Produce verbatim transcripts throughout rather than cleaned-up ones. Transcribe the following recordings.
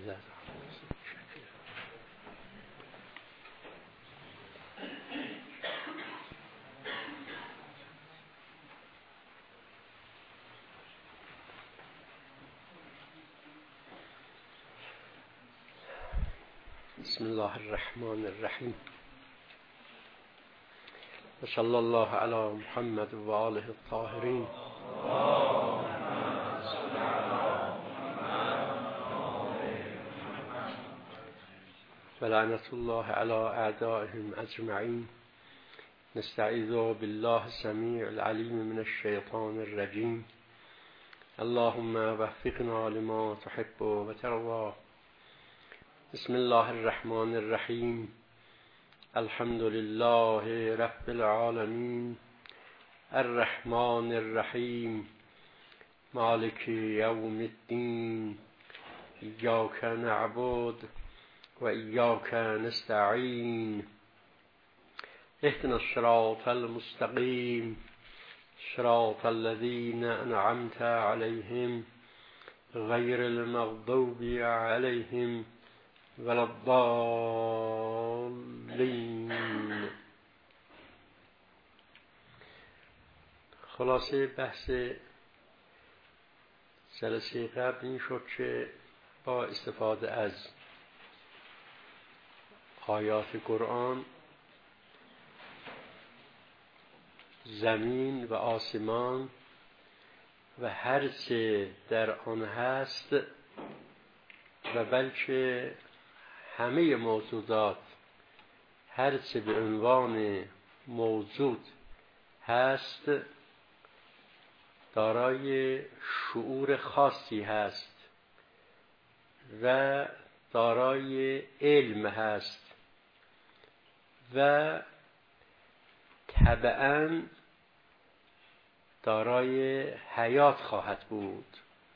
بسم الله الرحمن الرحیم و صلی الله علی محمد و آله الطاهرین. و لعنت الله علی اعدائهم اجمعین. نستعیذ بالله السمیع العلیم من الشیطان الرجیم. اللهم وفقنا لما تحب و ترضى. بسم الله الرحمن الرحیم. الحمد لله رب العالمین الرحمن الرحیم مالک یوم الدین. ایاک نعبد و ایاک نستعین. اهدنا الصراط المستقیم صراط الذین انعمت علیهم غیر المغضوب علیهم ولا الضالین. خلاصه بحث جلسه قبل این شد که با استفاده از آیات قرآن زمین و آسمان و هر چه در آن هست و بلکه همه موجودات هر چه به عنوان موجود هست دارای شعور خاصی هست و دارای علم هست و طبعاً دارای حیات خواهد بود.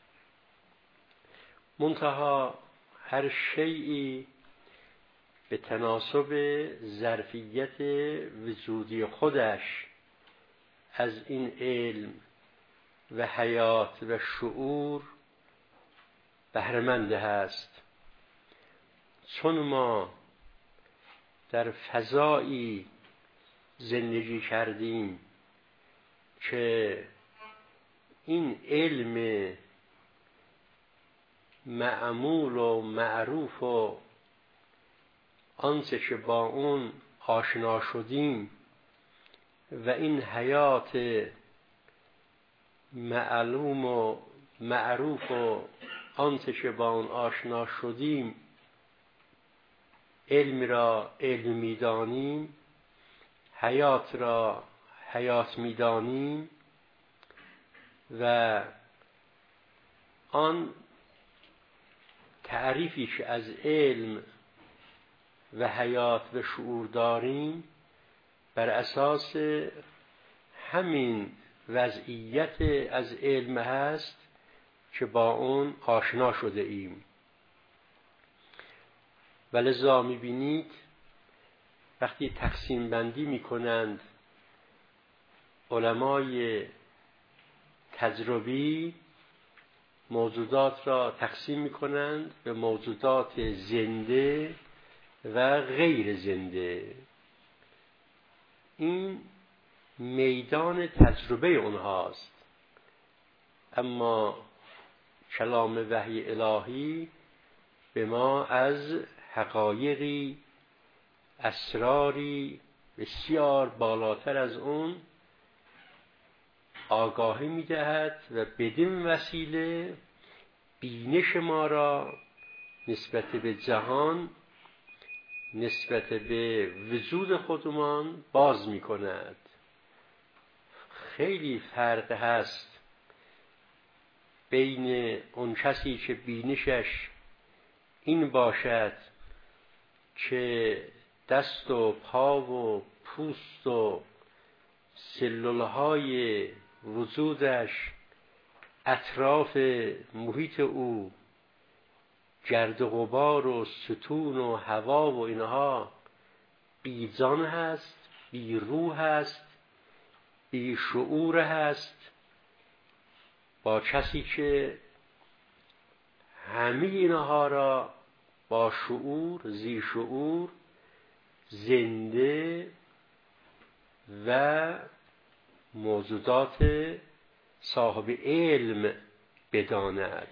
منتها هر شیئی به تناسب ظرفیت وجودی خودش از این علم و حیات و شعور بهره‌مند هست. چون ما در فضایی زندگی کردیم که این علم معمول و معروف و آنچه که با اون آشنا شدیم و این حیات معلوم و معروف و آنچه که با اون آشنا شدیم علم را علم می‌دانیم، حیات را حیات می‌دانیم و آن تعریفی که از علم و حیات و شعور داریم بر اساس همین وضعیت از علم هست که با اون آشنا شده ایم. ولذا می‌بینید وقتی تقسیم بندی می‌کنند علمای تجربی موجودات را تقسیم می‌کنند به موجودات زنده و غیر زنده. این میدان تجربه اونهاست. اما کلام وحی الهی به ما از حقایقی اسراری بسیار بالاتر از اون آگاهی می‌دهد و بدین وسیله بینش ما را نسبت به جهان، نسبت به وجود خودمان باز می‌کند. خیلی فرق هست بین اون کسی که بینشش این باشد که دست و پا و پوست و سلولهای وجودش اطراف محیط او گرد و غبار و ستون و هوا و اینها بی جان هست، بی روح هست، بی شعور هست، با کسی که همه اینها را با شعور، زی شعور، زنده و موجودات صاحب علم بداند.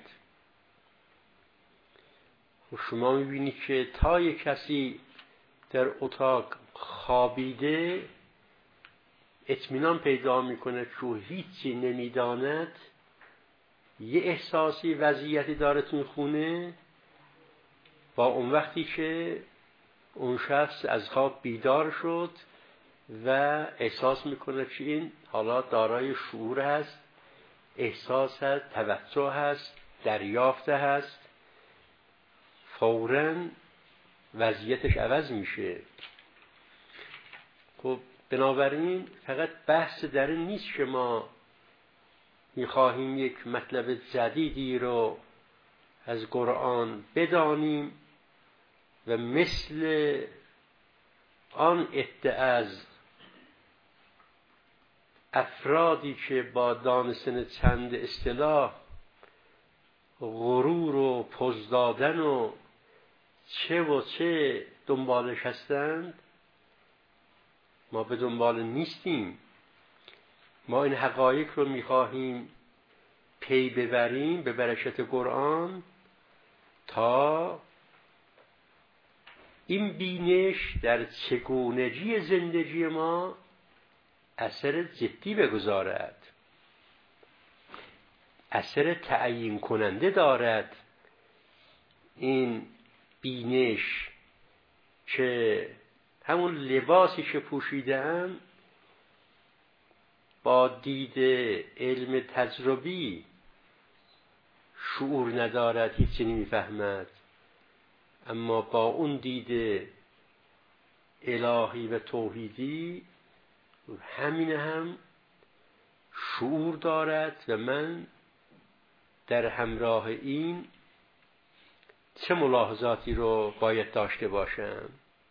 و شما میبینید که تا یک کسی در اتاق خوابیده اطمینان پیدا میکنه که هیچی نمیداند، یه احساسی وضعیتی داره تو خونه، با اون وقتی که اون شخص از خواب بیدار شد و احساس میکنه که این حالا دارای شعور هست، احساس هست، توجه هست، دریافت هست، فوراً وضعیتش عوض میشه. خب بنابراین فقط بحث در این نیست که ما میخواهیم یک مطلب جدیدی رو از قرآن بدانیم و مثل آن ادعا از افرادی که با دانستن چند اصطلاح غرور و پوز دادن و چه و چه دنبالش هستند، ما به دنبال نیستیم. ما این حقایق رو میخواهیم پی ببریم به برکت قرآن تا این بینش در چگونگی زندگی ما اثر جدی بگذارد، اثر تعیین کننده دارد. این بینش که همون لباسی که پوشیدم با دید علم تجربی شعور ندارد، هیچی نمیفهمد، اما با اون دید الهی و توحیدی همین هم شعور دارد. و من در همراه این چه ملاحظاتی رو باید داشته باشم؟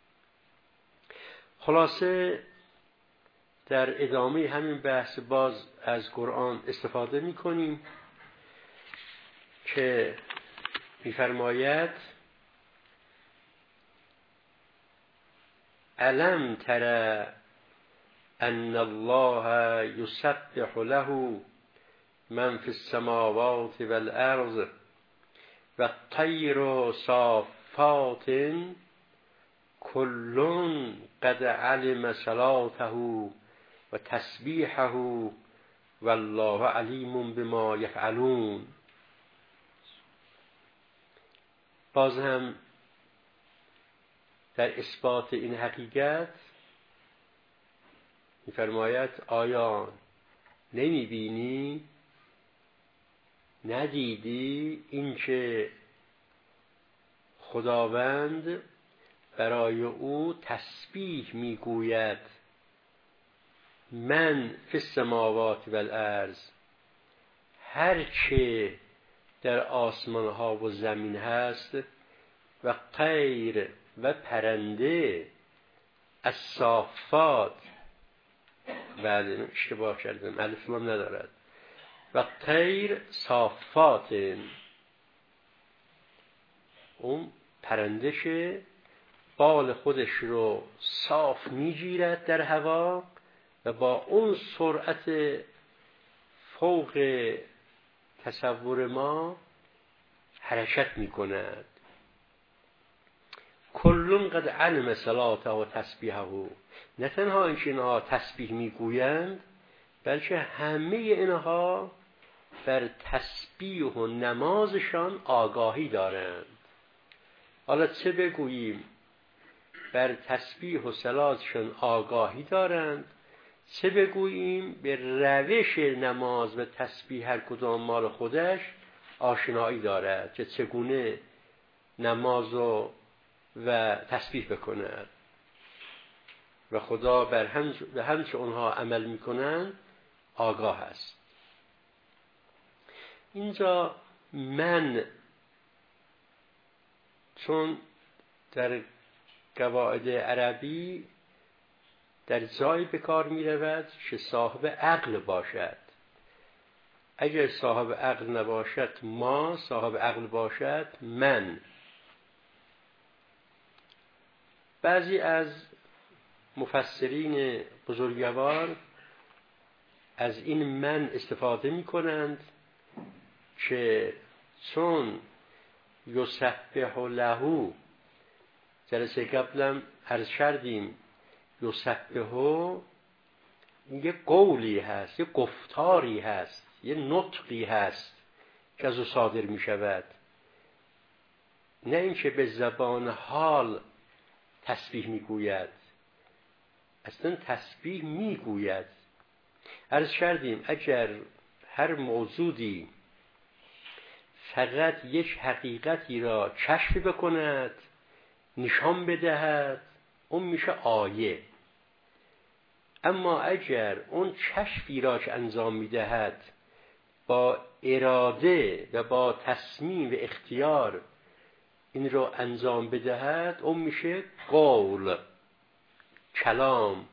خلاصه در ادامه همین بحث باز از قرآن استفاده می کنیم که می‌فرماید الم تر ان الله یسبح له من فی السماوات والارض و الطیر صافات کل قد علم صلاته و تسبیحه والله علیم بما یفعلون. باز هم در اثبات این حقیقت می‌فرماید آیا نمی‌بینی، ندیدی این که خداوند برای او تسبیح میگوید من فی السماوات والارض، هر چه در آسمان ها و زمین هست، و طیر و پرنده، از صافات، بله اشتباه کردم الف لام ندارد، و طیر صافات، اون پرندشه بال خودش رو صاف میگیرد در هوا و با اون سرعت فوق تصور ما حرکت میکند. کلون قد علم صلاته و تسبیحه، نه تنها اینکه اینها تسبیح میگویند، بلکه همه اینها بر تسبیح و نمازشان آگاهی دارند. حالا چه بگوییم؟ بر تسبیح و صلاتشان آگاهی دارند، چه بگوییم به روش نماز و تسبیح هر کدام مال خودش آشنایی دارد که چگونه نماز و, و تسبیح بکند و خدا بر هم به همچه اونها عمل میکنند آگاه است. اینجا من چون در قواعد عربی در جای به کار می رود که صاحب عقل باشد، اگر صاحب عقل نباشد ما، صاحب عقل باشد من. بعضی از مفسرین بزرگوار از این من استفاده می کنند که چون یسبح له، جلسه قبلم عرض کردیم یسبح یه قولی هست، یه گفتاری هست، یه نطقی هست که از او صادر می شود، نه اینکه به زبان حال تسبیح می گوید. اصلا تسبیح می گوید. عرض کردیم اگر هر موجودی فقط یک حقیقتی را کشف بکند، نشان بدهد، اون میشه آیه. اما اگر اون کشفی را که انجام میدهد با اراده و با تصمیم و اختیار این را انجام بدهد، اون میشه قول، کلام.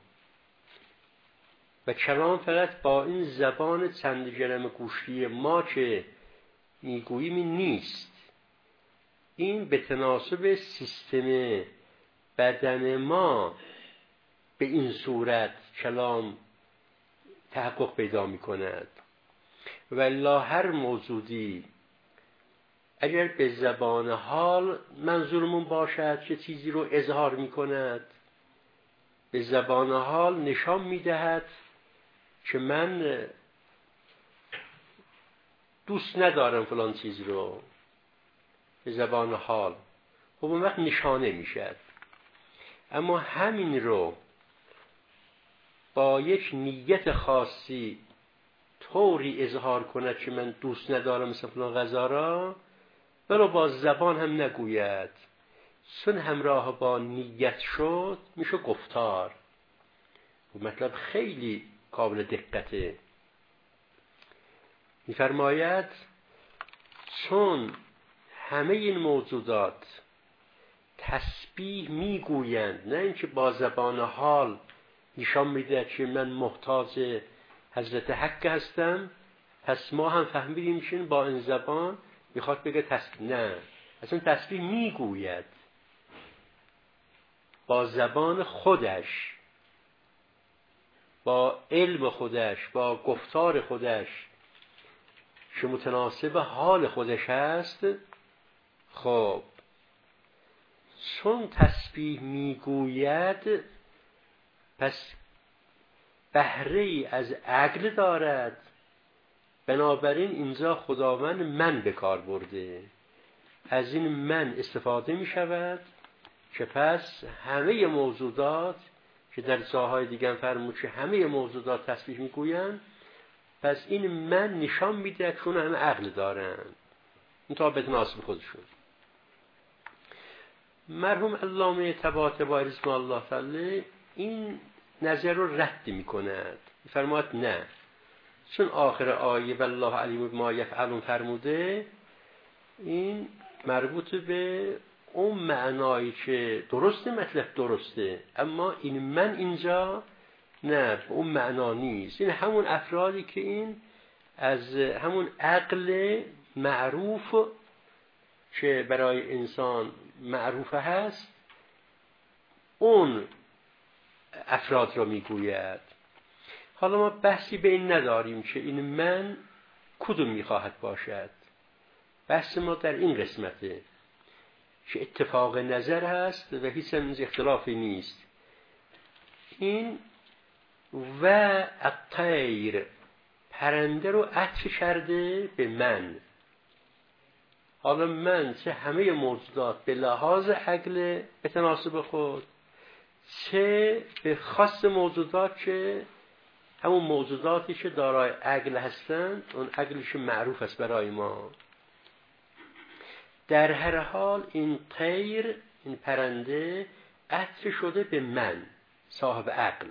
و کلام فقط با این زبان چند گرم گوشتی ما که میگوییم این نیست. این به تناسب سیستم بدن ما به این صورت کلام تحقق پیدا می کند. والله هر موجودی اگر به زبان حال منظورمون باشد که چیزی رو اظهار می کند، به زبان حال نشان می دهد که من دوست ندارم فلان چیز رو، به زبان حال، خب اون وقت نشانه می شد. اما همین رو با یک نیت خاصی طوری اظهار کند که من دوست ندارم مثل فلان غذا را، ولو با زبان هم نگوید، چون همراه با نیت شد میشه گفتار. و مطلب خیلی قابل دقته. می‌فرماید چون همه این موجودات تسبیح میگویند، نه اینکه با زبان حال نشان میده که من محتاج حضرت حق هستم، پس ما هم فهمیدیم که با این زبان میخواد بگه تسبیح. نه، اصلا تسبیح میگوید با زبان خودش، با علم خودش، با گفتار خودش که متناسب حال خودش هست. خب چون تسبیح میگوید پس بهره ای از عقل دارد، بنابراین اینجا خداوند من به کار برده. از این من استفاده می شود که پس همه موجودات که در جاهای دیگه فرمود که همه موجودات تسبیح میگویند، پس این من نشان میده چون همه عقل دارن، این تا به تناسب خودشون. مرحوم علامه طباطبایی رضوان الله تعالی این نظر رو رد میکند، فرمود نه، چون آخر آیه والله علیم بما یفعلون فرموده، این مربوط به اون معنایی که درسته، مطلب درسته، اما این من اینجا نه، به اون معنا نیست. این همون افرادی که این از همون عقل معروف که برای انسان معروف هست، اون افراد را میگوید. حالا ما بحثی به این نداریم که این من کدوم میخواهد باشد. بحث ما در این قسمته که اتفاق نظر هست و هیچ از اختلافی نیست. این و الطیر، پرنده رو عطف کرده به من. حالا من چه همه موجودات به لحاظ عقل به تناسب خود، چه به خاص موجودات که همون موجوداتی که دارای عقل هستند، اون عقلش معروف است برای ما. در هر حال این طیر، این پرنده عطف شده به من صاحب عقل.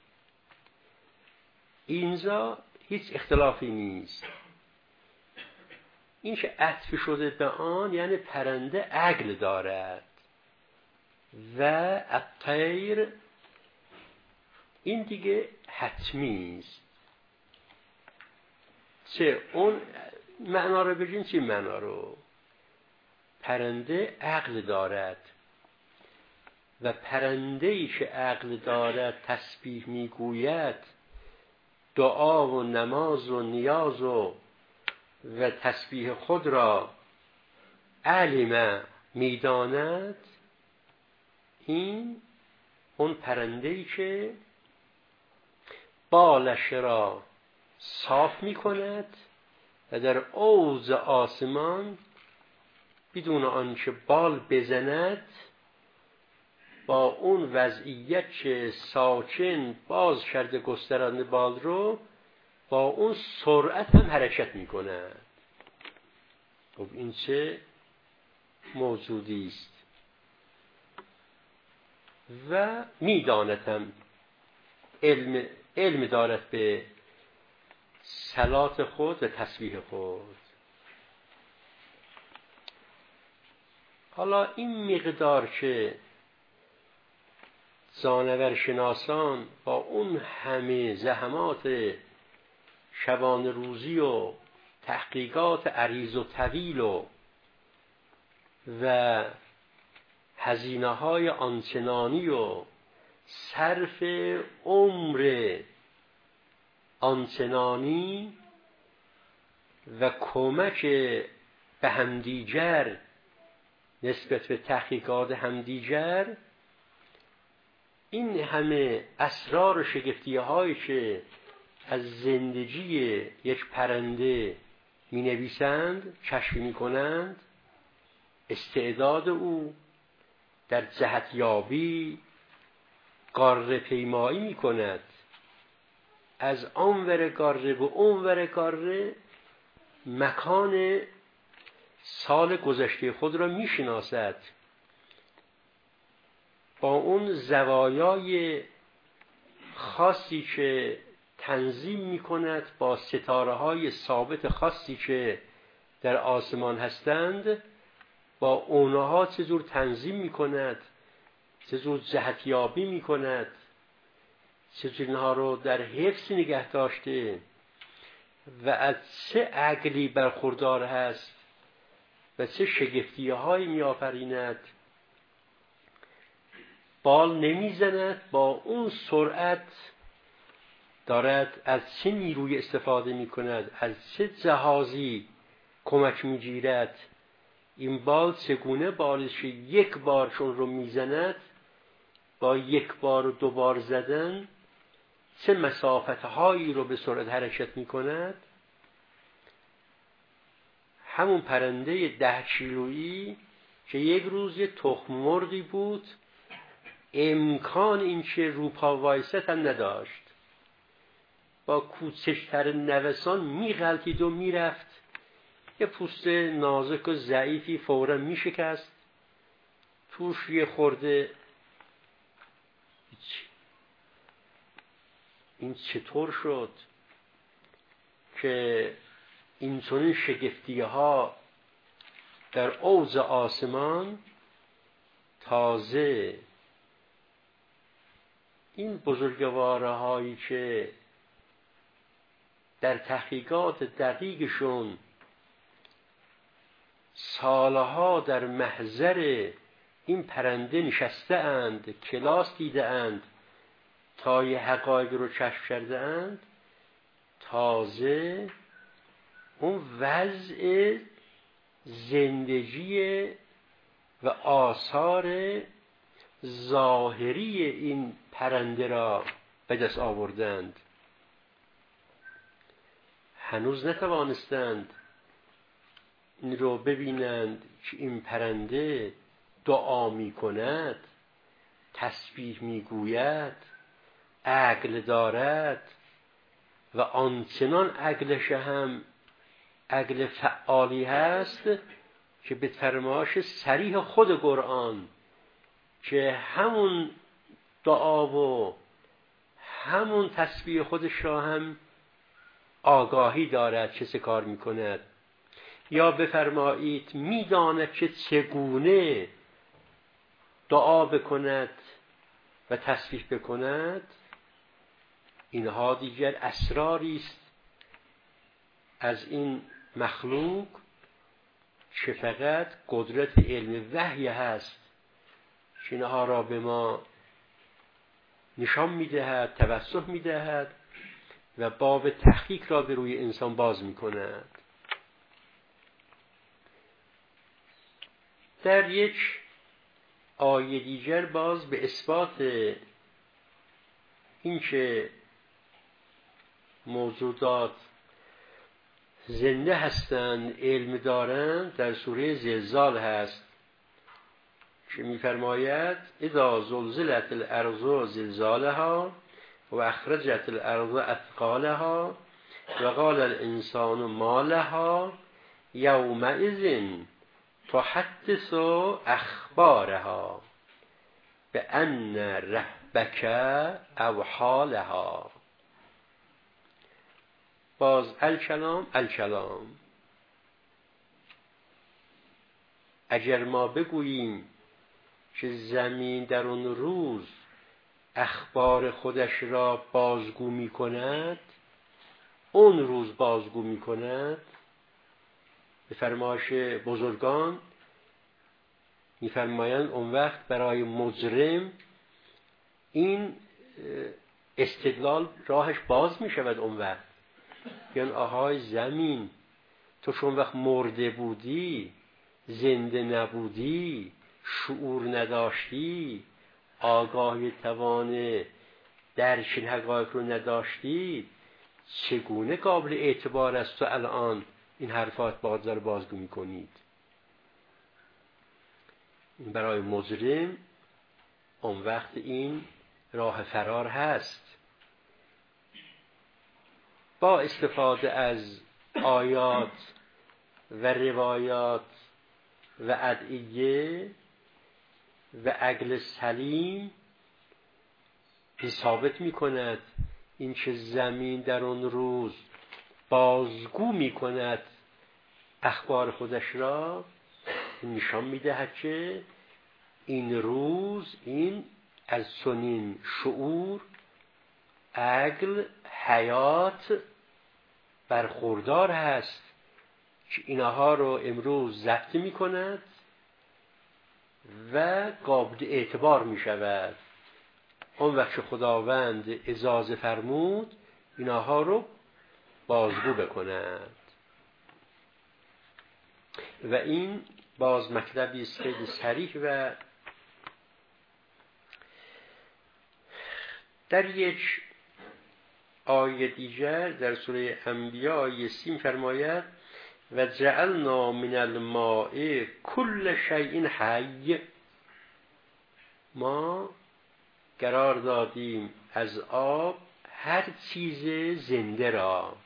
اینجا هیچ اختلافی نیست. این که عطف شده به آن یعنی پرنده عقل دارد و الطیر این دیگه حتمی است. سه اون معنا رو بگیم. چی معنا رو؟ پرنده عقل دارد و پرنده‌ای که عقل دارد تسبیح میگوید، دعا و نماز و نیاز و و تسبیح خود را علم میداند، این اون پرنده‌ای که بالش را صاف میکند و در اوج آسمان بدون آنچه بال بزند با اون وضعیت که ساکن باز کرده گسترانده بال رو، با اون سرعت هم حرکت میکند. خب این چه موجودی است؟ و میداندم علم علم دارد به صلات خود و تسبیح خود. حالا این مقدار که جانور شناسان با اون همه زحمات شبانه روزی و تحقیقات عریض و طویل و و هزینه های آنچنانی و صرف عمر آنچنانی و کمک به همدیگر نسبت به تحقیقات همدیگر، این همه اسرار و شگفتی هایی که از زندگی یک پرنده می نویسند، کشف می کنند، استعداد او در جهتیابی قاره پیمایی می کند، از آن ور قاره و اون ور قاره مکان سال گذشته خود را می شناسد، با اون زوایای خاصی که تنظیم می کند، با ستاره های ثابت خاصی که در آسمان هستند، با اونها چجور تنظیم می کند، چجور جهتیابی می کند، چجور اینها رو در حفظ نگه داشته و از چه عقلی برخوردار هست و چه شگفتی هایی می آفریند. بال نمی زند، با اون سرعت دارد از چه نیروی استفاده می کند، از چه جهازی کمک می گیرد. این بال چگونه بالش یک بار چون رو می زند، با یک بار و دو بار زدن چه مسافت هایی رو به سرعت حرکت می کند. همون پرنده ده کیلویی که یک روز یه تخم مرغی بود، امکان این که روپا وایست هم نداشت، با کوچکتر نوسان می غلطید و می رفت، یه پوست نازک و ضعیفی فوراً می شکست، توش یه خورده. این چطور شد که این چنین شگفتی ها در اوج آسمان تازه این بزرگواره هایی که در تحقیقات دقیقشون سالها در محضر این پرنده نشسته اند، کلاس دیده اند تا یه حقایق رو کشف کرده اند، تازه اون وضع زندگی و آثار ظاهری این پرنده را به دست آوردند. هنوز نتوانستند این رو ببینند که این پرنده دعا می کند، تسبیح می گوید، عقل دارد و آنچنان عقلش هم عقل فعالی هست که به فرمایش صریح خود قرآن که همون دعا و همون تسبیح خودش را هم آگاهی دارد چه چه کار می کند. یا بفرمایید میداند که چگونه دعا بکند و تسبیح بکند. اینها دیگر اسراری است از این مخلوق چه فقط قدرت علم وحی هست که اینها را به ما نشان میدهد، توسط میدهد و باب تحقیق را به روی انسان باز میکند. در یک آیه دیگر باز به اثبات این که موجودات زنده هستند، علم دارند، در سوره زلزال هست که می‌فرماید اذا زلزلت الارض زلزالها و اخرجت الارض اثقالها و قال الانسان ما لها یومئذ تحدث اخبارها بأن ربک اوحی لها. باز الکلام الکلام. اگر ما بگوییم که زمین در اون روز اخبار خودش را بازگو می کند، اون روز بازگو می کند، به فرمایش بزرگان می فرمایند اون وقت برای مجرم این استدلال راهش باز می شود. اون وقت یعنی آهای زمین، تو چون وقت مرده بودی، زنده نبودی، شعور نداشتی، آگاهی توان درک حقایق رو نداشتی، چگونه قابل اعتبار است تو الان این حرفات باز رو بازگو میکنید؟ این برای مجرم اون وقت این راه فرار هست. با استفاده از آیات و روایات و ادعیه و عقل سلیم این ثابت می کند این که زمین در اون روز بازگو می کند اخبار خودش را، نشان می دهد که این روز این از چنین شعور، عقل، حیات برخوردار هست که اینها رو امروز ضبط می کند و قابل اعتبار می شود. اون وقت خداوند اجازه فرمود اینها رو بازگو بکند. و این باز مطلبی است خیلی صریح. و در یک آیه دیگر در سوره انبیاء آیه سی فرماید و جعلنا من الماء کل شیء حی، ما قرار دادیم از آب هر چیز زنده را.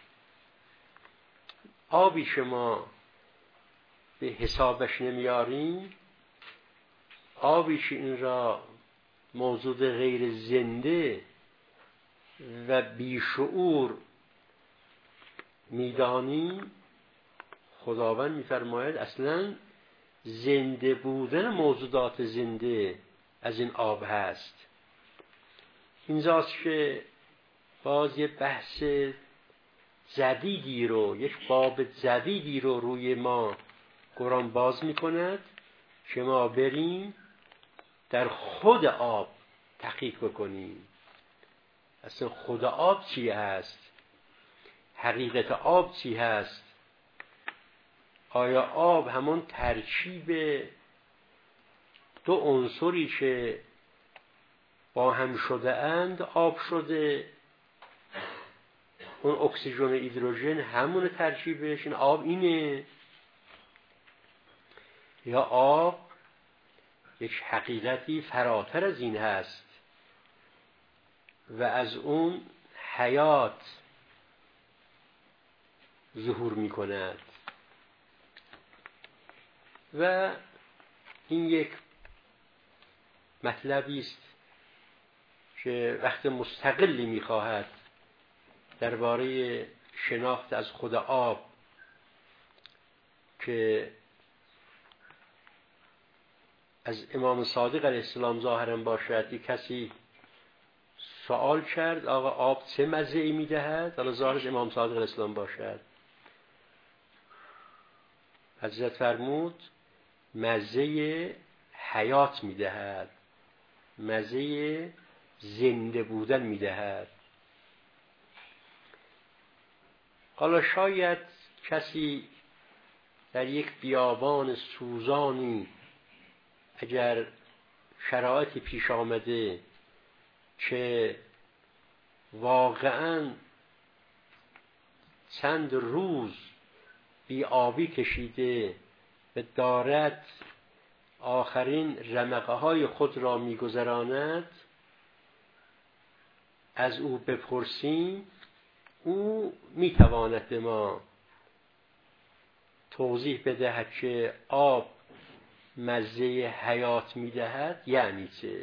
آبی شما به حسابش نمیاریم، آبی که این را موجود غیر زنده و بیشعور میدانیم، خداوند میفرماید اصلا زنده بودن موجودات زنده از این آب هست. اینجاست که باز یه بحث جدیدی رو، یک باب جدیدی رو روی ما قرآن باز میکند که ما بریم در خود آب تحقیق بکنیم. اصلا خود آب چی هست؟ حقیقت آب چی هست؟ آیا آب همون ترکیب دو عنصری که با هم شده اند آب شده؟ اون اکسیژن و هیدروژن همون ترکیبش، این آب اینه؟ یا آب یک حقیقتی فراتر از این هست و از اون حیات ظهور می کند؟ و این یک مطلبی است که وقت مستقلی می خواهد درباره شناخت از خود آب، که از امام صادق علیه السلام ظاهرا باشد یک کسی سوال کرد آقا آب چه مزه‌ای میدهد؟ حالا ظاهر از امام صادق علیه السلام باشد. حضرت فرمود مزه حیات میدهد، مزه زنده بودن میدهد. حالا شاید کسی در یک بیابان سوزانی اگر شرایطی پیش آمده که واقعاً چند روز بی آبی کشیده و دارد آخرین رمقه های خود را میگذراند، از او بپرسیم او میتواند به ما توضیح بدهد که آب مزه حیات میدهد یعنی چه؟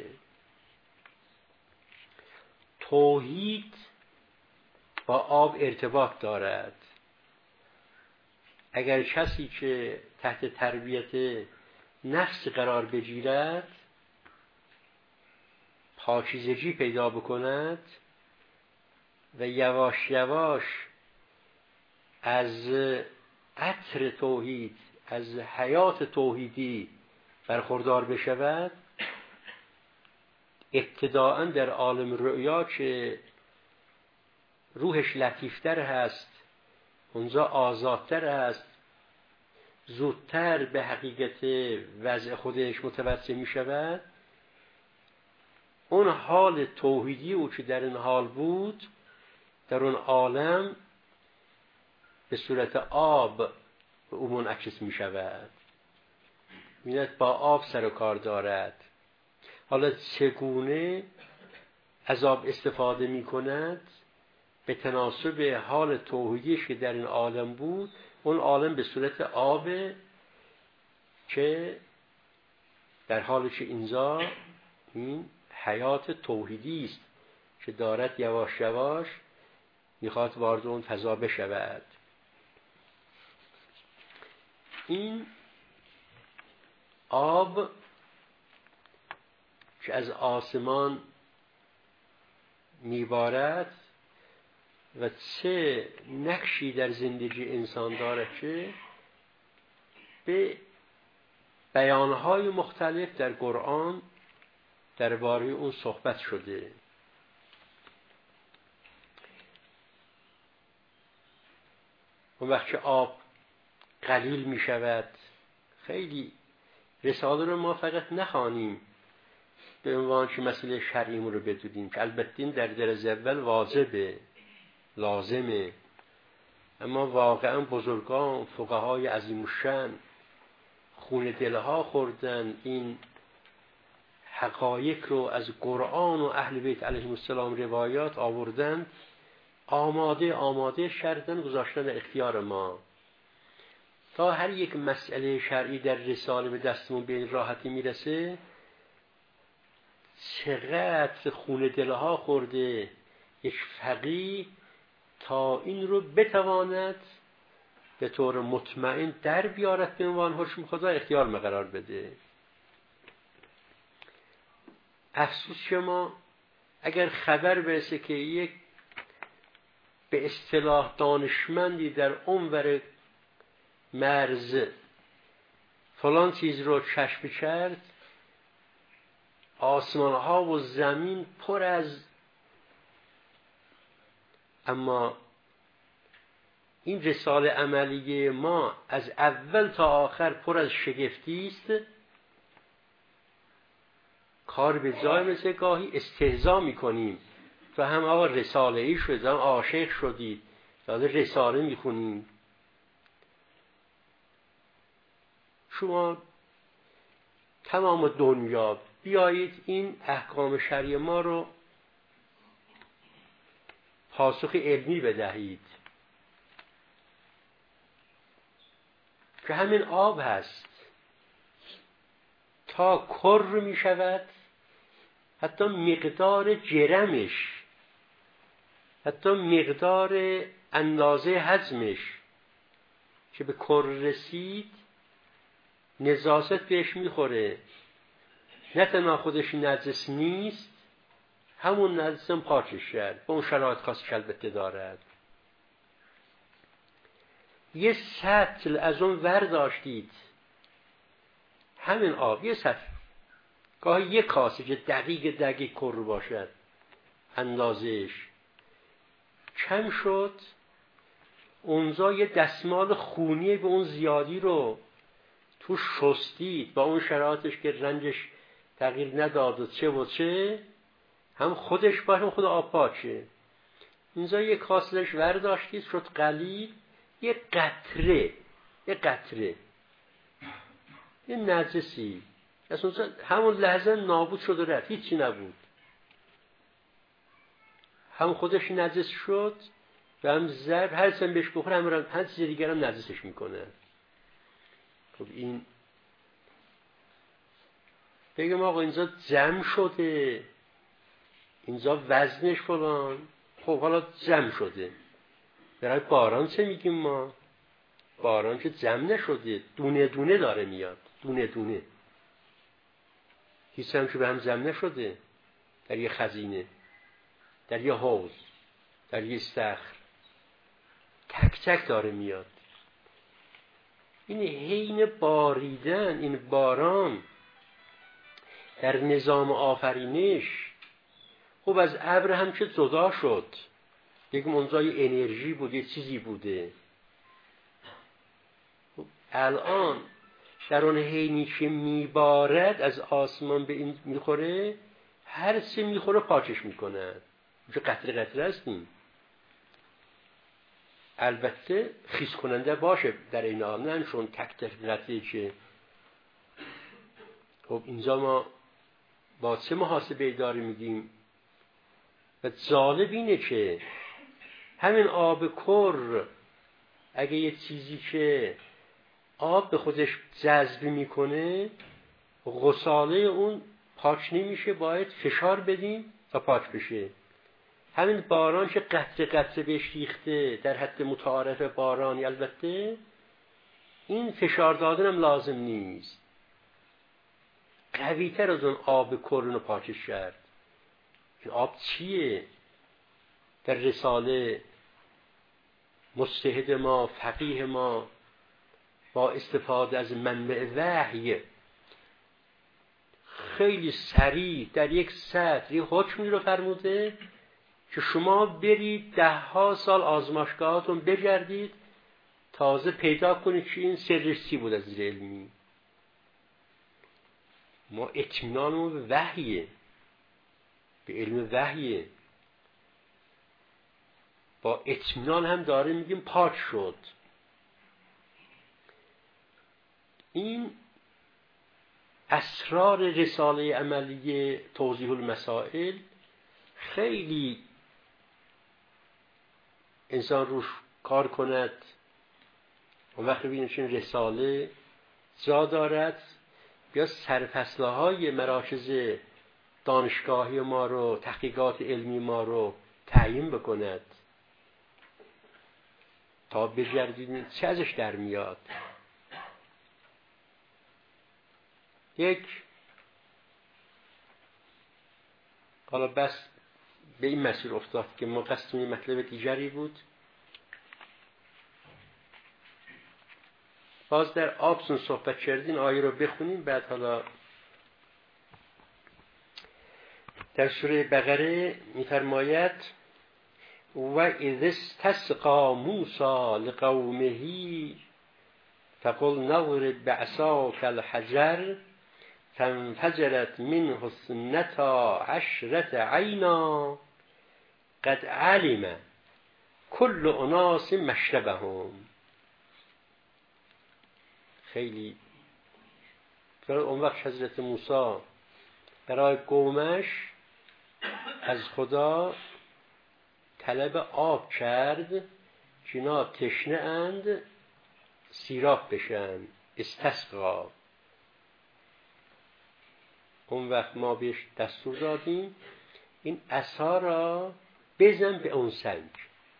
توحید با آب ارتباط دارد. اگر کسی که تحت تربیت نفس قرار بگیرد، پاکیزگی پیدا بکند و یواش یواش از عطر توحید، از حیات توحیدی برخوردار بشود، ابتداءً در عالم رؤیا که روحش لطیفتر هست، اونجا آزادتر هست، زودتر به حقیقت وضع خودش متوجه می شود، اون حال توحیدی او که در این حال بود در اون عالم به صورت آب به او منعکس می شود. می‌بیند با آب سر و کار دارد. حالا چگونه از آب استفاده می کند؟ به تناسب حال توحیدیش که در این عالم بود، اون عالم به صورت آب که در حالی که اینجا این حیات توحیدی است که دارد یواش یواش میخواد وارد اون فضا بشود. این آب که از آسمان میبارد و چه نقشی در زندگی انسان دارد که به بیانهای مختلف در قرآن درباره اون صحبت شده. اون وقت که آب قلیل می شود، خیلی رساله رو ما فقط نخوانیم به عنوان که مسئله شرعیمون رو بدونیم که البته این در درجه اول واجبه، لازمه، اما واقعا بزرگان فقهای عظیم الشأن خون دلها خوردن این حقایق رو از قرآن و اهل بیت علیهم السلام روایات آوردن، آماده آماده شردن گذاشتن در اختیار ما تا هر یک مسئله شرعی در رساله به دستمون به این راحتی میرسه. چقدر خون دلها خورده یک فقیه تا این رو بتواند به طور مطمئن در بیارد به عنوان حکم خدا اختیار مقرار بده. افسوس شما اگر خبر برسه که یک به اصطلاح دانشمندی در اونور مرز فلان چیز رو کشف کرد، آسمان ها و زمین پر از، اما این رساله عملیه ما از اول تا آخر پر از شگفتی است، کار به جای مثل گاهی استهزا میکنیم تو هم آقا رساله ای شد، هم عاشق شدید داده رساله میخونیم. شما تمام دنیا بیایید این احکام شرعی ما رو پاسخ علمی بدهید که همین آب هست تا کر می شود، حتی مقدار جرمش، حتی مقدار اندازه حجمش که به کر رسید نجاست بهش میخوره، نه تنها خودش نجس نیست، همون نجس هم پاکش کرد، به اون شرایط خاصش البته دارد. یه سطل از اون ور داشتید، همین آب یه سطل، گاهی یه کاسه که دقیق دقیق کر باشد اندازش کم شد، اونجا یه دستمال خونی به اون زیادی رو تو شستید با اون شرایطش که رنجش تغییر نداد و چه و چه، هم خودش باشه هم خود آب پاکه. اینجا یه کاسهش ورداشتید شد قلیل، یه قطره یه قطره یه نجسی اصلا همون لحظه نابود شد و رفت، هیچی نبود، هم خودش نجس شد و هم ضرب هر سن بهش بخوره هم هر چیز دیگر هم نجسش میکنه. خب این بگم آقا اینجا جمع شده، اینجا وزنش فلان، خب حالا جمع شده، برای باران چه میگیم ما؟ باران که جمع نشده، دونه دونه داره میاد، دونه دونه، هیچ هم که به هم جمع نشده در یه خزینه، در یه حوض، در یه استخر، تک تک داره میاد. این حین باریدن، این باران در نظام آفرینش خب از ابر هم که جدا شد، یک منزای انرژی بود، یک چیزی بوده. خب الان در اون حینی که میبارد از آسمان به این میخوره، هر چه میخوره پاکش میکنه، چه قطره قطره هستیم. البته خیس کننده باشه در این حال، نه چون تک تک قطره که. خب اینجا ما با چه محاسبه داری میگیم؟ و جالب اینه که همین آب کر اگه یه چیزی که آب به خودش جذب میکنه، غساله اون پاک نمیشه، باید فشار بدیم تا پاک بشه. همین باران که قطره قطره بهش ریخته در حد متعارف بارانی، البته این فشار دادن هم لازم نیست، قوی تر از اون آب کرون رو پاکش کرد. این آب چیه؟ در رساله مجتهد ما، فقیه ما با استفاده از منبع وحی خیلی سریع در یک سطر یه حکمی رو فرموده که شما برید ده ها سال آزمایشگاهاتون بگردید تازه پیدا کنید که این سرش چی بود از علمی. ما اطمینانمون به وحیه، به علم وحیه، با اطمینان هم داره میگیم پاک شد. این اسرار رساله عملی توضیح المسائل خیلی انسان روش کار کند و وقتی ببینیم چون رساله جا دارد، بیا سرفصله های مراکز دانشگاهی ما رو، تحقیقات علمی ما رو تعیین بکند تا بگردیم چه ازش در میاد. یک حالا بس به این مسیر افتاد که ما قصدمون مطلب دیگری بود. باز در آبسون صحبت کردین، آیه رو بخونیم بعد حالا در سوره بقره می‌فرماید و اذ استسقى موسی لقومه فقل نضرب بعصاك الحجر فانفجرت منه اثنتا عشرة عینا قد علم كل اناس مشربهم. خیلی اون وقت حضرت موسی برای قومش از خدا طلب آب کرد که اینا تشنه اند سیراب بشن، استسقا. اون وقت ما بهش دستور دادیم این عصا را بزن به اون سنگ.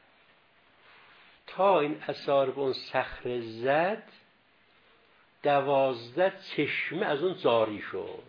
تا این عصا رو به اون صخره زد، دوازده چشمه از اون جاری شد.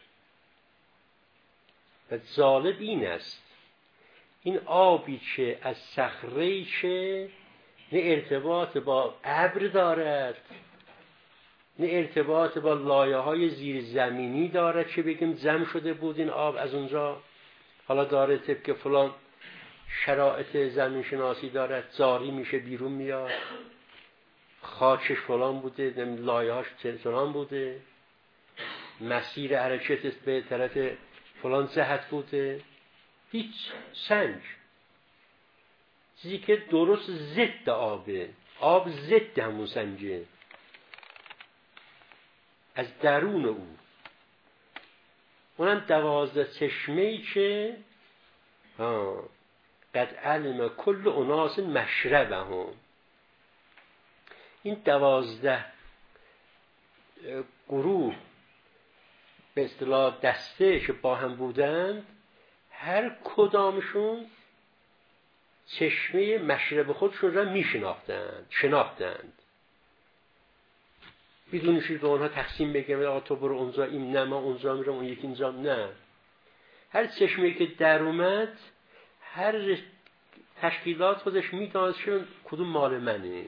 و جالب این است این آبی که از صخره‌ای که نه ارتباط با ابر دارد، نه ارتباط با لایه های زیر زمینی دارد چه بگیم زم شده بود این آب از اونجا حالا داره طبق فلان شرایط زمین شناسی دارد زاری میشه بیرون میاد، خاکش فلان بوده، لایه هاش فلان بوده، مسیر حرکت به طرف فلان جهت بوده. هیچ سنج، چیزی که درست ضد آبه، آب ضد همون سنجه، از درون او. اونم دوازده چشمه‌ای که قد علم کل اناس مشربهم، این دوازده گروه به اصطلاح دسته که با هم بودند، هر کدامشون چشمه مشرب خودشون را میشناختند شناختند بدون که به اونها تقسیم بگم آقا تو برو اونجا، این نه ما اونجا میرم اون یکی اینجا، نه. هر چشمه‌ای که در اومد هر تشکیلات خودش میدانست کدوم مال منه.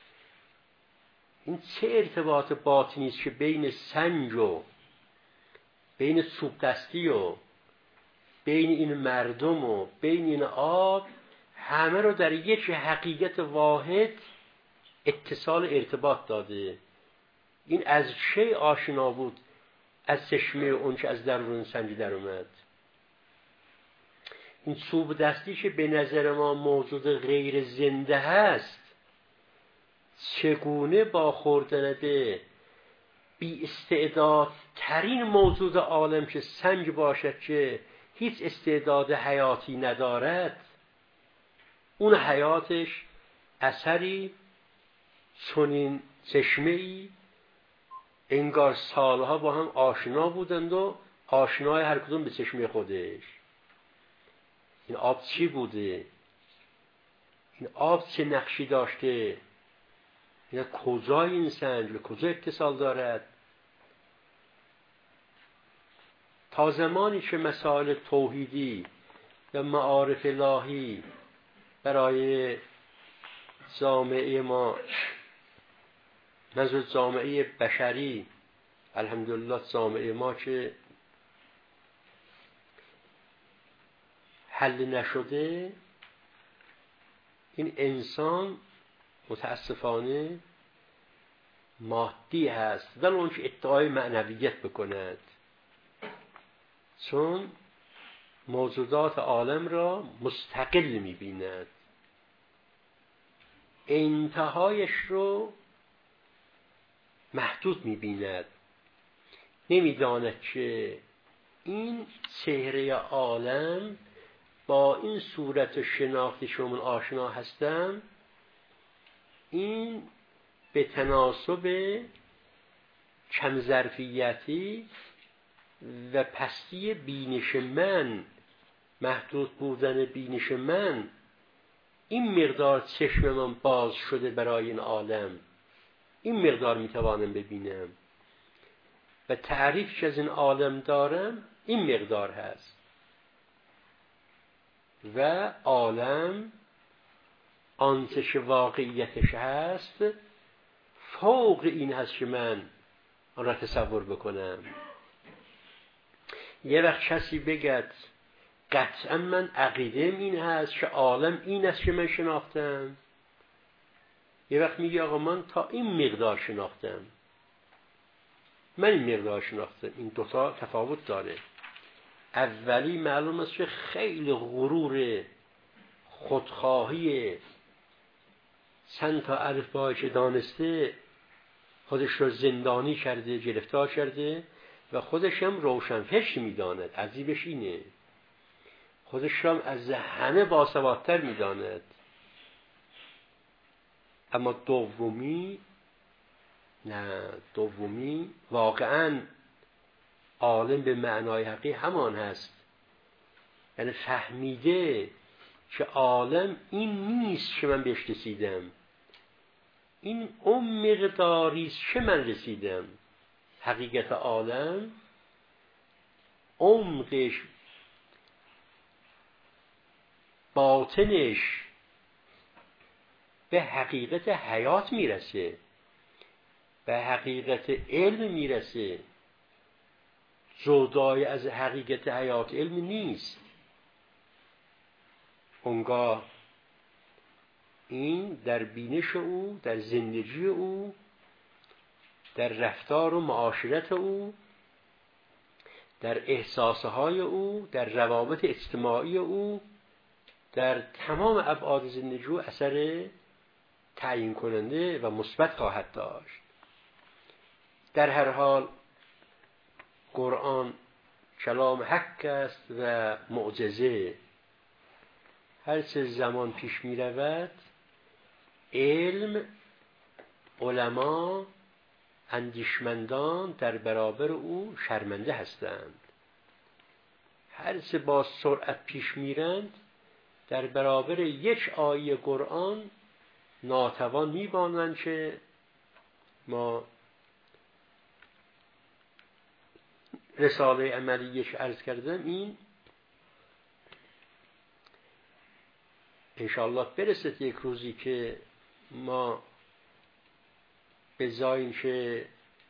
این چه ارتباط باطنی است که بین سنج و بین سوپ دستی و بین این مردم و بین این آب همه رو در یک حقیقت واحد اتصال ارتباط داده. این از چه آشنا بود؟ از چشمه اون که از درون سنج در اومد. این سوپ دستی که به نظر ما موجود غیر زنده هست، چگونه با خوردن به بی استعداد ترین موجود عالم که سنج باشد که هیچ استعداد حیاتی ندارد، اون حیاتش اثری چنین چشمه‌ای انگار سالها با هم آشنا بودند و آشنای هر کدوم به چشمه خودش. این آب چی بوده؟ این آب چه نقشی داشته؟ این کجای این سنج به کجا اتصال دارد؟ تا زمانی که مسائل توحیدی و معارف الهی برای جامعه ما، منظور جامعه بشری، الحمدلله جامعه ما که حل نشده، این انسان متاسفانه مادی هست ولی اون که ادعای معنویت بکند، چون موجودات عالم را مستقل می‌بیند، انتهایش رو محدود می‌بیند، نمی‌داند که این چهره عالم با این صورت شناختی شما آشنا هستم، این به تناسب کم ظرفیتی و پستی بینش من، محدود بودن بینش من، این مقدار چشم من باز شده برای این عالم، این مقدار میتوانم ببینم و تعریف که از این عالم دارم این مقدار هست و عالم آنچه که واقعیتش هست فوق این هست که من آن را تصور بکنم. یه وقت کسی بگد قطعا من عقیدم این هست که عالم این است که من شناختم، یه وقت میگه آقا من تا این مقدار شناختم، من این مقدار شناختم. این دوتا تفاوت داره. اولی معلوم است که خیلی غرور خودخواهی چند تا الف باهی که دانسته خودش رو زندانی کرده، گرفتار کرده و خودش هم روشنفکر میداند. عجیبش اینه، خودش هم از همه باسوادتر میداند. اما دومی نه، دومی واقعا عالم به معنای حقیقی همان هست، یعنی فهمیده که عالم این نیست که من بهش رسیدم، این اون مقداریست که من رسیدم. حقیقت عالم عمقش، باطنش به حقیقت حیات میرسه، به حقیقت علم میرسه. جدای از حقیقت حیات علم نیست. اونگاه این در بینش او، در زندگی او، در رفتار و معاشرت او، در احساسهای او، در روابط اجتماعی او، در تمام ابعاد زندگی او اثر تعیین کننده و مثبت خواهد داشت. در هر حال قرآن کلام حق است و معجزه. هر چه زمان پیش می رود علم، علما، اندیشمندان در برابر او شرمنده هستند. هر چه با سرعت پیش میرند در برابر یک آیه قرآن ناتوان می‌مانند. که ما رساله عملیش عرض کردم، این انشاءالله برسد یک روزی که ما به جای اینکه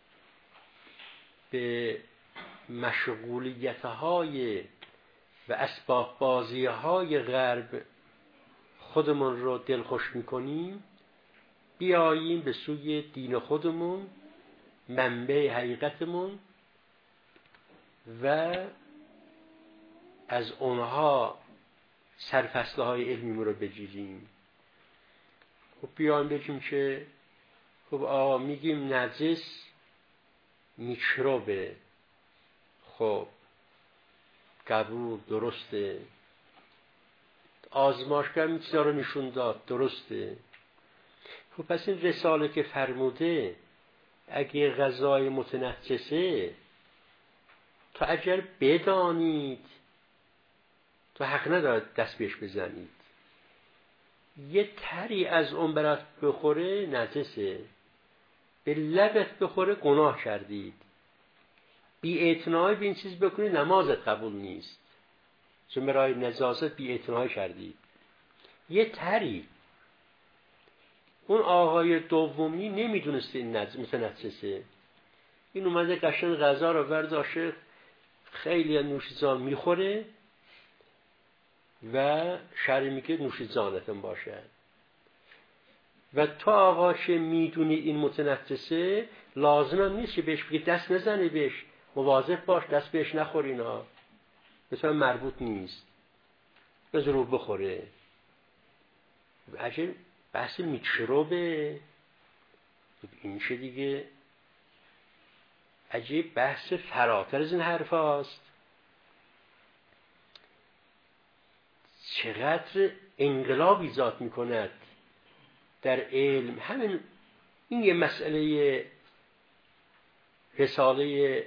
به مشغولیت‌های و اسباب بازی‌های غرب خودمون رو دلخوش می‌کنیم، بیاییم به سوی دین خودمون، منبع حقیقتمون، و از اونها سرفصل‌های علمی رو بگیریم. خب بیایم بگیم که خب آقا میگیم نجس میکروبه، خب قبول، درسته. آزمایشگر این چیزا رو نشون داد، درسته. خب پس این رساله که فرموده اگه غذای متنجسه تو اگر بدانید تو حق ندارد دست بهش بزنید. یه تری از اون برات بخوره نجسه، به لبت بخوره گناه کردید. بی اعتنایی به این چیز بکنید نمازت قبول نیست، چون برای نجاست بی اعتنایی کردید. یه تری. اون آقای دومی نمیدونست این متنجسه، این اومده قشنگ غذا رو برداشته، خیلی نوشیجان میخوره و شرع میگه نوشیجانتون باشه. و تو آقا که میدونی این متنجسه لازم هم نیست که بهش بگی دست نزنی بهش، مواظب باش دست بهش نخوری. اینا مثلا مربوط نیست، بذار رو بخوره. عجب بحث میکروبه این شه دیگه. عجب بحث فراتر از این حرف هاست. چقدر انقلاب ایجاد میکند در علم. همین این یه مسئله رساله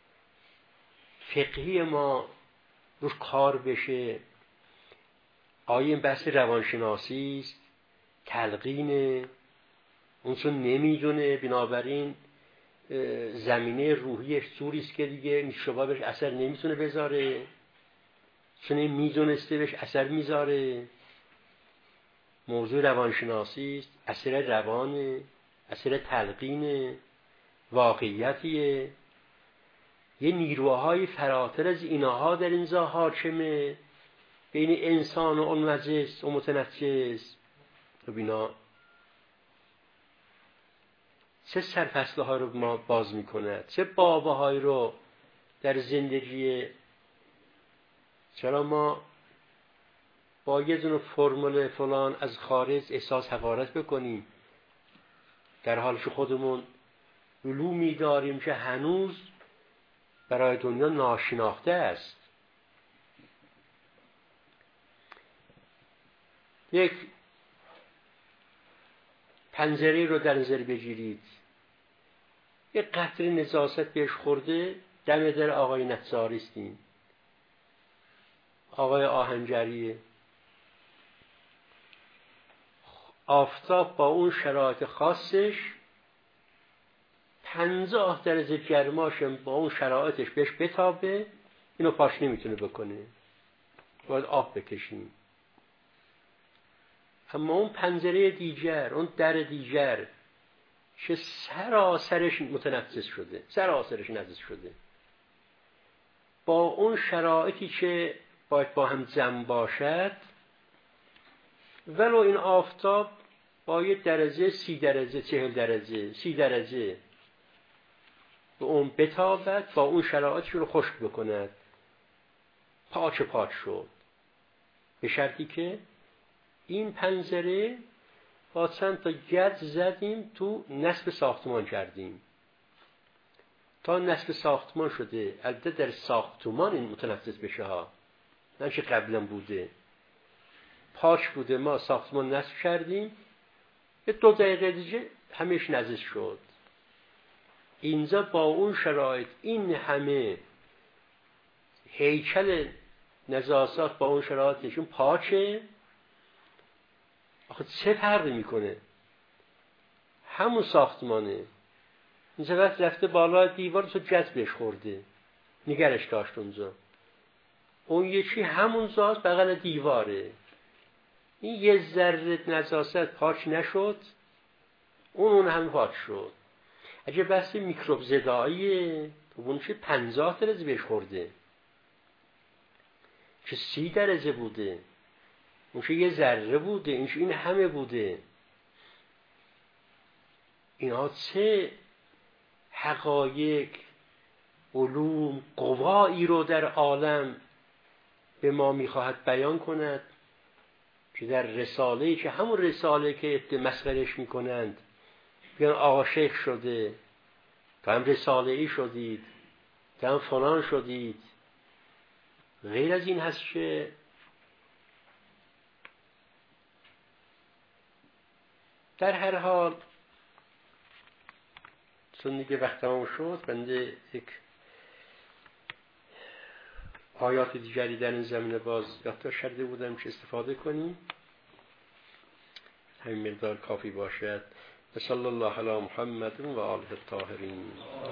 فقهی ما روش کار بشه. آیا این بحث روانشناسی است، تلقینه، اون چون نمیدونه بنابراین زمینه روحیش جوری است که دیگه میشوبا بهش اثر نمیتونه بذاره، چون این میدونسته بهش اثر میذاره. موضوع روانشناسی است، اثر روانه، اثر تلقینه، واقعیتیه. یه نیروهای فراتر از اینها در اینجا حاکمه بین انسان و اون نجس و متنجس. و بینا چه سرفصله ها رو ما باز میکنه، چه بابه های رو در زندگی. چرا ما با یه دونه فرمول فلان از خارج احساس حقارت بکنیم در حالی که خودمون علومی داریم که هنوز برای دنیا ناشناخته است. یک پنجره رو در نظر بگیرید، یک قطره نجاست بهش خورده، دم در آقای نجاری استیم، آقای آهنگریه. آفتاب با اون شرایط خاصش پنجاه درجه گرماش با اون شرایطش بهش بتابه، اینو پاش نمیتونه بکنه، باید آب بکشیم. اما اون پنجره دیگر، اون در دیگر که سراسرش متنفس شده، سراسرش نجس شده، با اون شرایطی که باید با هم جمع باشد، ولو این آفتاب با یه درجه، سی درجه، چهل درجه، سی درجه به اون بتابد، با اون شرایطش رو خشک بکند، پاچ پاچ شد، به شرطی که این پنجره با چند تا گز زدیم تو نصب ساختمان کردیم تا نصب ساختمان شده. البته در ساختمان این متنفس بشه ها، نه که قبلا بوده، پاچ بوده، ما ساختمان نصب کردیم، یه دو دقیقه دیگه همش نجس شد. اینجا با اون شرایط این همه هیکل نجاسات با اون شرایطشون پاچه، آخه چه فرقی میکنه؟ همون ساختمانه. اینجا وقت رفته بالا دیوار تو جذبش خورده، نگرش داشت اونجا، اون یکی همون زاست بغل دیواره، این یه ذره نجاست پاک نشد، اون اون هم پاک شد. اگه بحث میکروب زداییه تو اون چه پنجاه درجه بهش خورده، چه سی درجه بوده، اون چه یه ذره بوده، این این همه بوده. اینها چه حقایق، علوم، قوایی رو در عالم به ما میخواهد بیان کند که در رساله‌ای که همون رساله که مسخرش میکنند بیان آقا شیخ شده، تو هم رساله‌ای شدید، تو هم فلان شدید. غیر از این هست که در هر حال چون دیگه وقت تمام شد، بنده یک آیات دیگری در این زمینه باز یادداشت کرده بودم که استفاده کنیم، همین مقدار کافی باشد. صلی الله علی محمد و آله الطاهرین.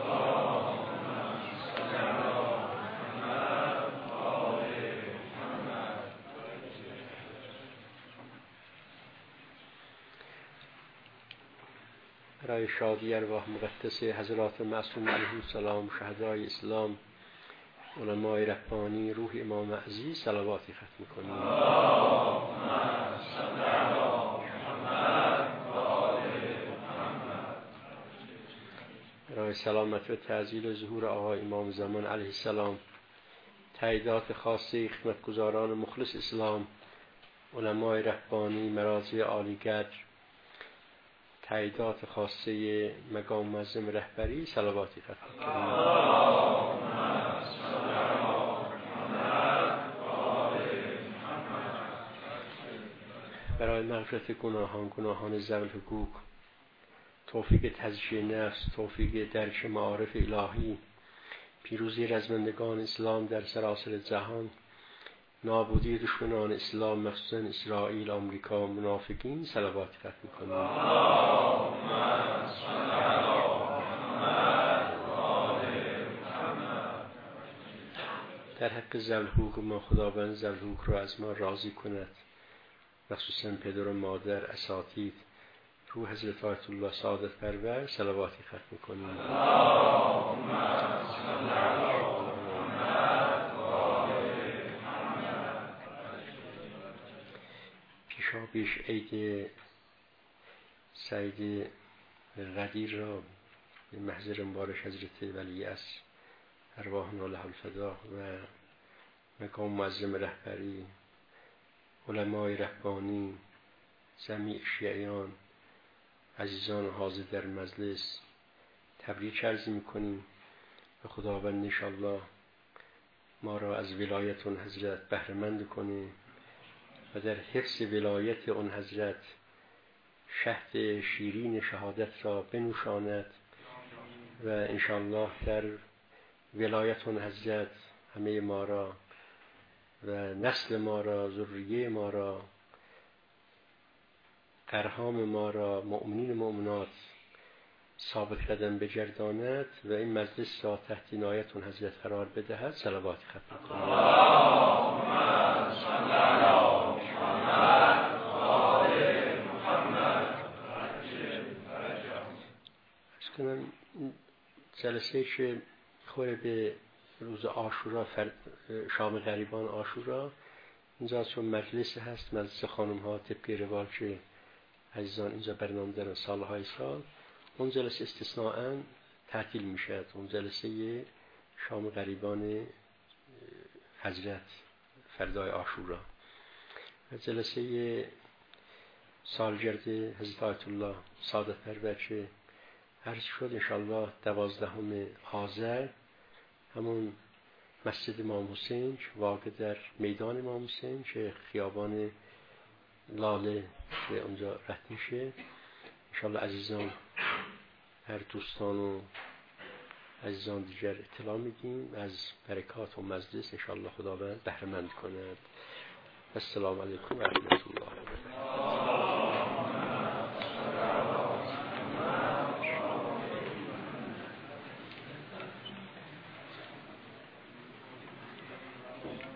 برای شادی ارواح مقدس حضرات معصوم علیهم السلام، شهدای اسلام، علمای ربانی، روح امام عزیز صلواتی ختم می‌کنیم. برای سلامت و تعزیل و ظهور آقا امام زمان علیه السلام، تاییدات خاصه خدمتگزاران مخلص اسلام، علمای ربانی، مراجع عالی‌قدر، تاییدات خاصه مقام معظم رهبری صلواتی ختم کنیم. برای مغفرت گناهان، گناهان ذوی الحقوق، توفیق تزکیه نفس، توفیق درک معارف الهی، پیروزی رزمندگان اسلام در سراسر جهان، نابودی دشمنان اسلام مخصوصا اسرائیل، آمریکا، منافقین صلواتی ختم کنیم. در حق ذوی الحقوق ما خداوند ذوی الحقوق را از ما راضی کند، مخصوصا پدر و مادر، اساتید، روح حضرت آیت الله سعادت پرور صلواتی ختم کنیم. پیشا پیش عید سعید غدیر را به محضر مبارک حضرت ولی عصر ارواحنا له الفدا و مقام معظم رهبری، علمای ربانی، جمیع شیعیان، عزیزان حاضر در مجلس تبریک عرض می‌کنیم و خداوند انشاءالله ما را از ولایت اون حضرت بهره مند کنه و در حفظ ولایت اون حضرت شهد شیرین شهادت را بنوشاند و انشاءالله در ولایت اون حضرت همه ما را و نسل ما را، ذریه ما را، ارحام ما را، مؤمنین مؤمنات ثابت قدم بگرداند و این مجلس را تحت عنایت اون حضرت قرار بدهد. صلوات ختم کنید. کنم جلسه که خوره به روز عاشورا، شام غریبان عاشورا، اینجا چون مجلس هست، مجلس خانم ها طبق روال که عزیزان اینجا برنامه دارن سالهای سال، اون جلسه استثناءً تعطیل میشه. اون جلسه شام غریبان حضرت فردای عاشورا، جلسه سالگرد حضرت آیت الله سعادت پرور که عرض شد انشاءالله دوازدهم آذر، همون مسجد امام حسین که واقع در میدان امام حسین که خیابان لاله به اونجا رد میشه. انشاءالله عزیزان، هر دوستان و عزیزان دیگر اطلاع میدیم از برکات و مجلس، انشاءالله خداوند بهره مند کند. السلام علیکم و رحمت الله و برکاته.